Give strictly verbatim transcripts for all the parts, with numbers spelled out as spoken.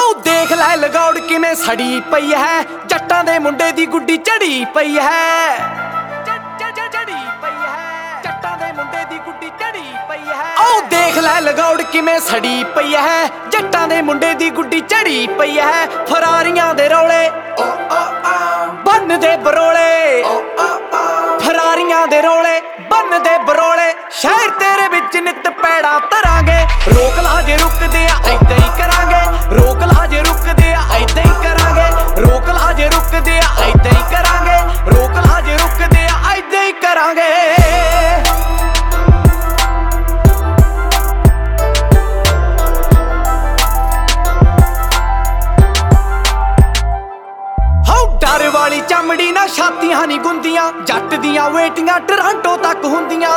ਆਓ ਦੇਖ ਲੈ ਲਗੌੜ ਕਿਵੇਂ ਸੜੀ ਪਈ ਹੈ, ਜੱਟਾਂ ਦੇ ਮੁੰਡੇ ਦੀ ਗੁੱਡੀ ਝੜੀ ਪਈ ਹੈ। ਝੜੀ ਪਈ ਹੈ, ਜੱਟਾਂ ਦੇ ਮੁੰਡੇ ਦੀ ਗੁੱਡੀ ਝੜੀ ਪਈ ਹੈ। ਆਓ ਦੇਖ ਲੈ ਲਗੌੜ ਕਿਵੇਂ ਸੜੀ ਪਈ ਹੈ, ਜੱਟਾਂ ਦੇ ਮੁੰਡੇ ਦੀ ਗੁੱਡੀ ਝੜੀ ਪਈ ਹੈ। ਫਰਾਰੀਆਂ ਦੇ ਰੌਲੇ ਬੰਨ ਦੇ ਬਰੋਲੇ, ਫਰਾਰੀਆਂ ਦੇ ਰੌਲੇ ਬੰਨ ਦੇ ਬਰੋਲੇ। ਸ਼ਹਿਰ ਤੇਰੇ ਵਿੱਚ ਨਿੱਤ ਪੈੜਾ ਧਰਾਂਗੇ, ਰੋਕ ਲਾ ਜੇ ਰੁਕਦੇ ਆ ਏਦਾਂ ਹੀ ਕਰਾਂਗੇ। ਰੋਕ ਲਾ ਜੇ ਰੁਕਦੇ ਆ ਏਦਾਂ ਹੀ ਕਰਾਂਗੇ। ਰੋਕ ਲਾ ਜੇ ਰੁਕਦੇ ਆ ਏਦਾਂ ਹੀ ਕਰਾਂਗੇ। ਰੋਕ ਲਾ ਜੇ ਰੁਕਦੇ ਆ ਏਦਾਂ ਹੀ ਕਰਾਂਗੇ। ਡਰ ਵਾਲੀ ਚਮੜੀ ਨਾ ਛਾਤੀਆਂ ਨੀ ਗੁੰਦੀਆਂ, ਜੱਟ ਦੀਆਂ ਵੇਟੀਆਂ ਟਰਾਂਟੋ ਤੱਕ ਹੁੰਦੀਆਂ।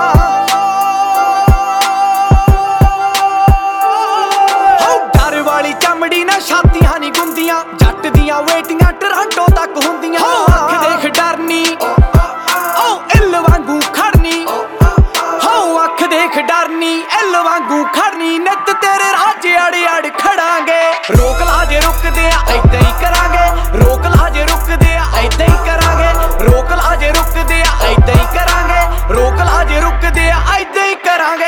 ਡਰ ਵਾਲੀ ਚਮੜੀ ਨਾ ਛਾਤੀਆਂ ਨੀ ਗੁੰਦੀਆਂ, ਜੱਟ ਦੀਆਂ ਵੇਟੀਆਂ ਟਰਾਂਟੋ ਤੱਕ ਹੁੰਦੀਆਂ। ਅੱਖ ਦੇਖ ਡਰਨੀ ਓ ਇੱਲ ਵਾਂਗੂ ਖੜਨੀ, ਹੋ ਅੱਖ ਦੇਖ ਡਰਨੀ ਇੱਲ ਵਾਂਗੂ ਖੜਨੀ। ਨਿੱਤ ਤੇਰੇ ਰਾਜ ਅੜ ਅੜ ਖੜਾਂਗੇ, ਰੋਕ ਲਾ ਜੇ ਰੁਕਦੇ ਆ ਏਦਾਂ ਹੀ ਕਰਾਂਗੇ। ਰੋਕ ਲਾ ਜੇ ਰੁਕਦੇ ਆ ਏਦਾਂ ਹੀ ਕਰਾਂਗੇ। ਰੋਕ ਲਾ ਜੇ ਰੁਕਦੇ ਆ ਏਦਾਂ ਹੀ ਕਰਾਂਗੇ। ਰੋਕ ਲਾ ਜੇ ਰੁਕਦੇ ਆ ਏਦਾਂ ਹੀ ਕਰਾਂਗੇ।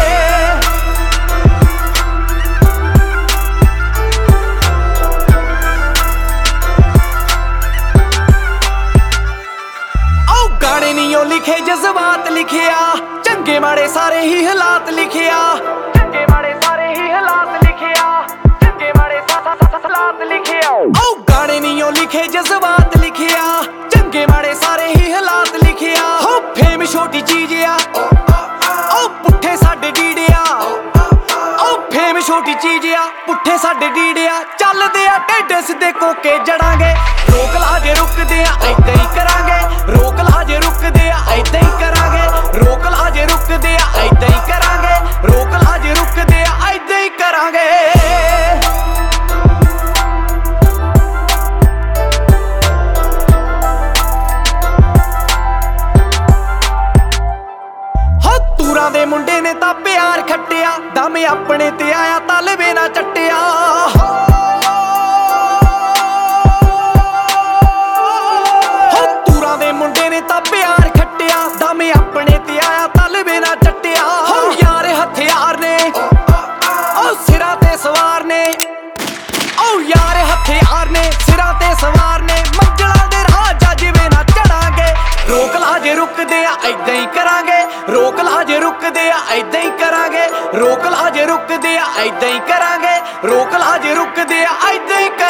ਆਓ ਗਾਣੇ ਨੀ ਉਹ ਲਿਖੇ ਜਜ਼ਬਾਤ ਲਿਖਿਆ, ਚੰਗੇ ਮਾੜੇ ਸਾਰੇ ਹੀ ਹਾਲਾਤ ਲਿਖਿਆ। ਚੰਗੇ ਮਾੜੇ ਸਾਰੇ ਹੀ ਹਾਲਾਤ ਲਿਖਿਆ। ਚੰਗੇ ਮਾੜੇ ਹਾਲਾਤ ਲਿਖਿਆ। ਆਓ ਗਾਣੇ ਨੀ ਉਹ ਲਿਖੇ ਜਜ਼ਬਾਤ ਲਿਖਿਆ, ਚੰਗੇ ਮਾੜੇ ਸਾਰੇ ਹੀ ਹਾਲਾਤ ਲਿਖਿਆ। ਹੋ ਫੇਮ ਛੋਟੀ ਚੀਜ਼ ਆ ਓ ਪੁੱਠੇ ਸਾਡੇ ਡੀੜਿਆ। ਓ ਫੇਮ ਛੋਟੀ ਚੀਜ਼ ਆ ਪੁੱਠੇ ਸਾਡੇ ਡੀੜਿਆ। ਚੱਲਦੇ ਆ ਟੇਢੇ ਸਿੱਧੇ ਕੋਕੇ ਜੜਾਂਗੇ, ਰੋਕ ਲਾ ਜੇ ਰੁਕਦੇ ਆ ਏਦਾਂ ਹੀ ਕਰਾਂਗੇ। ਰੋਕ ਲਾ ਜੇ ਰੁਕਦੇ ਆ ਏਦਾਂ ਹੀ ਕਰਾਂਗੇ। ਰੋਕ ਲਾ ਜੇ ਰੁਕਦੇ ਆ ਏਦਾਂ ਹੀ ਕਰਾਂਗੇ। ਰੋਕ ਲਾ ਜੇ ਰੁਕਦੇ ਆ ਏਦਾਂ ਹੀ ਕਰਾਂਗੇ। ਤੂਰਾਂ ਦੇ ਮੁੰਡੇ ਨੇ ਤਾਂ ਪਿਆਰ ਖੱਟਿਆ, ਦਮ ਆਪਣੇ ਤੇ ਆਇਆ ਤਲਵੇ ਨਾ ਚੱਟਿਆ। ਤੂਰਾਂ ਦੇ ਮੁੰਡੇ ਨੇ ਤਾਂ ਪਿਆਰ ਖੱਟਿਆ, ਦਮ ਆਪਣੇ ਤੇ ਆਇਆ ਤਲਵੇ ਨਾ ਚੱਟਿਆ। ਹੋ ਯਾਰ ਹਥਿਆਰ ਨੇ ਓ ਸਿਰਾਂ ਤੇ ਸਵਾਰ ਨੇ। ਓ ਯਾਰ ਹਥਿਆਰ ਨੇ ਸਿਰਾਂ ਤੇ ਸਵਾਰ ਨੇ। ਮੰਜ਼ਲਾਂ ਦੇ ਰਾਹ ਜੱਜਵੇਂ ਨਾ ਚੜਾਂਗੇ, ਰੋਕ ਲਾ ਜੇ ਰੁਕਦੇ ਆ ਏਦਾਂ ਹੀ ਕਰਾਂਗੇ। ਰੋਕ ਲਾ ਜੇ ਰੁਕਦੇ ਆ ਏਦਾਂ ਹੀ ਕਰਾਂਗੇ। ਰੋਕ ਲਾ ਜੇ ਰੁਕਦੇ ਆ ਏਦਾਂ ਹੀ ਕਰਾਂਗੇ। ਰੋਕ ਲਾ ਜੇ ਰੁਕਦੇ ਆ ਏਦਾਂ ਹੀ।